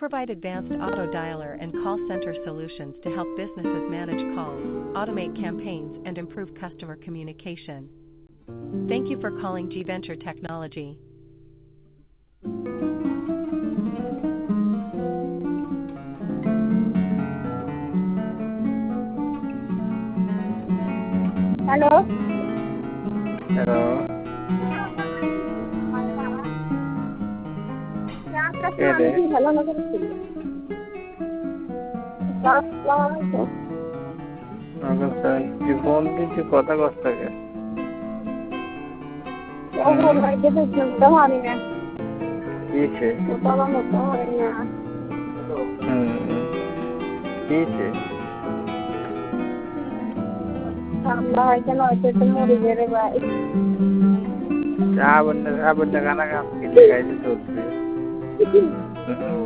provide advanced auto dialer and call center solutions to help businesses manage calls, automate campaigns, and improve customer communication. Thank you for calling G Venture Technology. Hello. Hello. Hello. কি phone দিচ্ছি কথা কষ্টকে কিছে কিছে abang nak anak kami kita gaji tu.